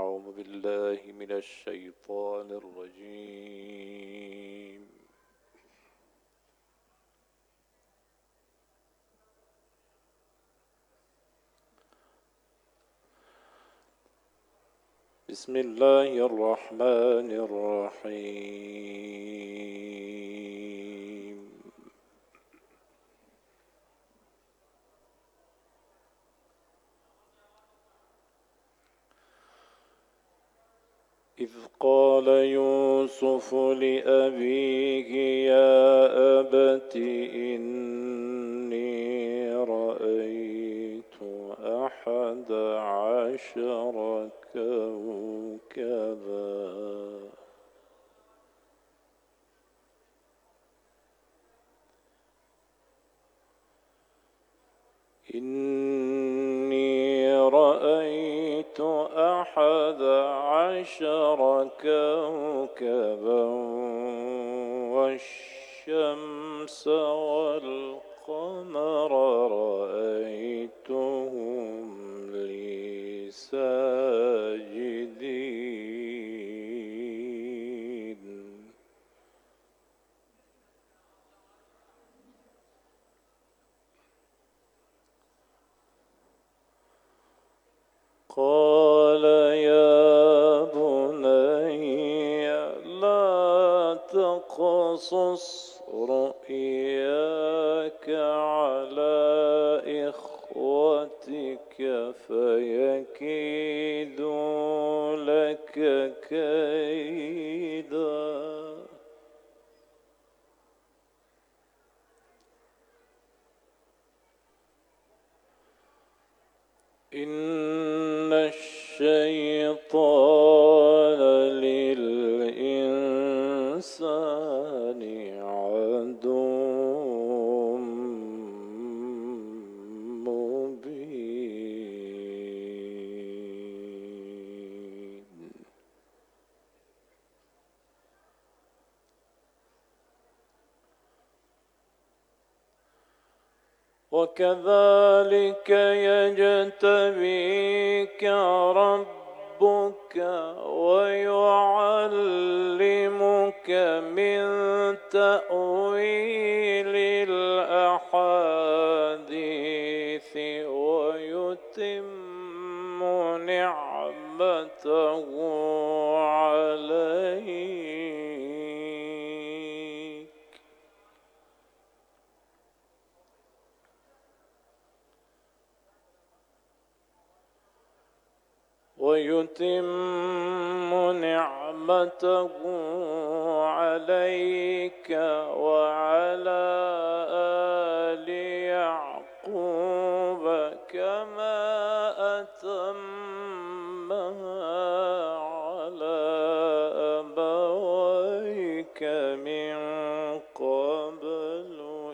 أعوذ بالله من الشيطان الرجيم. بسم الله الرحمن الرحيم. إذ قال يوسف لأبيه يا أبت إني رأيت 11 كوكبا إني رأيت 11 كوكبا والشمس والقمر رأيتهم لي ساجدين. قال يا بني لا تقصص رؤياك على إخوتك فيكيدوا لك كيدا. إن الشيطان للإنسان عدو مبين. وكذلك يجتبيك ربك ويعلمك من تأويل الأحاديث ويتم نعمته عليك وعلى آل يعقوب كما أتمها على أبويك من قبل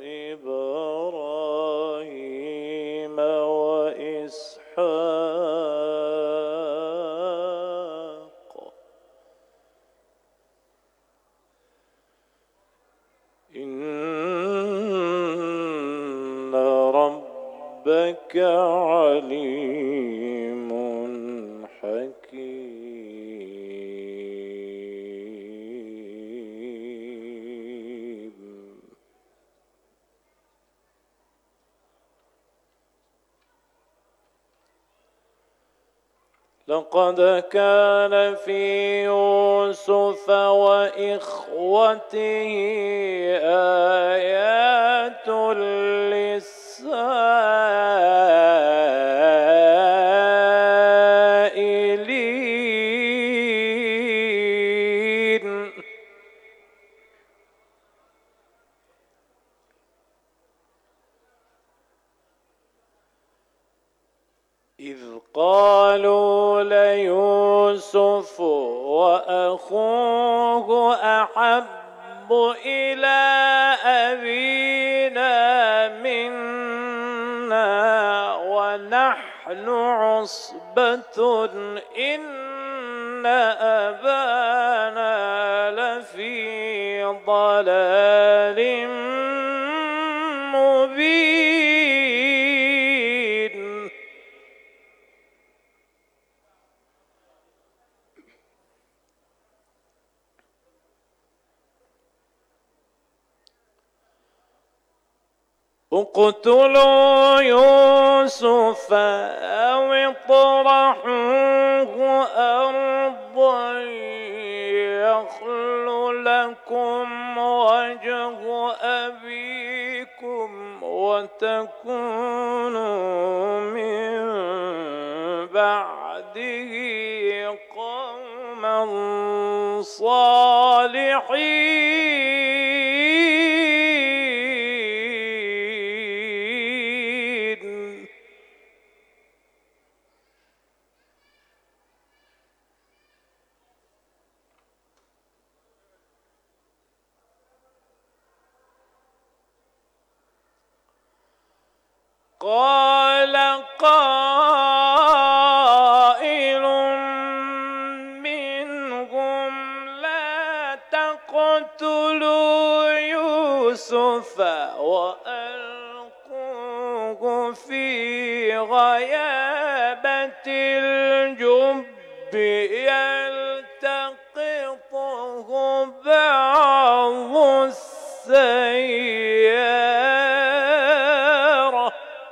إبراهيم وإسحاق إن ربك عليم حكيم. لقد كان في يوسف وإخوته آيات للسائلين. إذ قالوا ليوسف وأخوه أحب إلى أبينا منا ونحن عصبة إن أبانا لفي ضلال مبين. اقتلوا يوسف أو اطرحوه أرضا يخل لكم وجه أبيكم وتكونوا من بعده قوما صالحين. قال قائل منهم لا تقتلوا يوسف وألقوه في غيابة الجب يلتقطه بعض السيارة.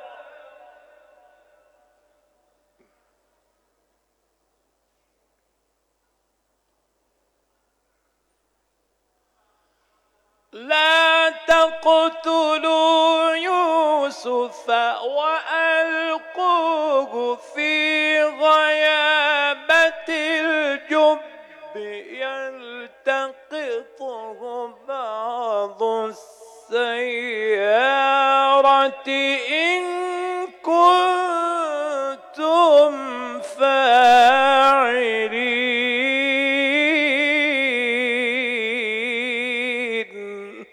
لا تقتلوا يوسف وألقوه في غيابة الجب يلتقطه بعض السيارة إن كنتم فاعلين.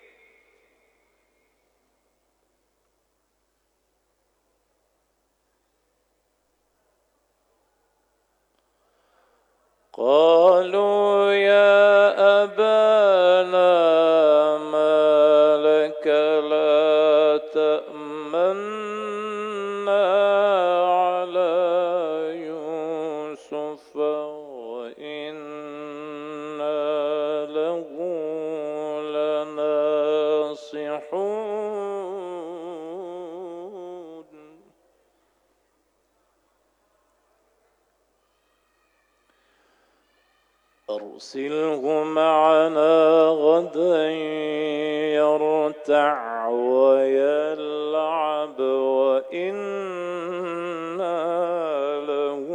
قالوا يا أبانا ما لك لا تأمنا على يوسف وإنا له لناصحون. أرسله معنا غدا يرتع ويلعب وإنا له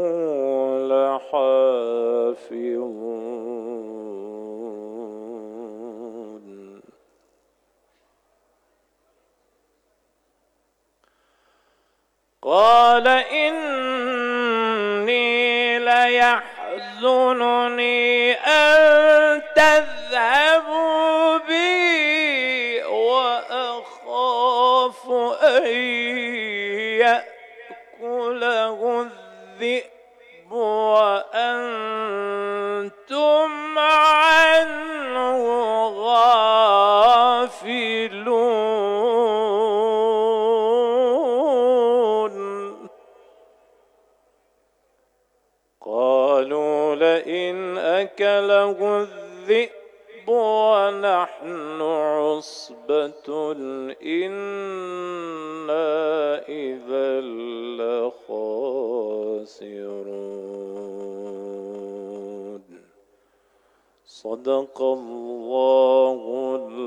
لحافظون. قال إني ليحزنني أن تذهبوا بي وأخاف أن يأكله الذئب وأنتم عنه غافلون. قالوا لئن أكله الذئب ونحن عصبة إنا إذا لخاسرون. صدق الله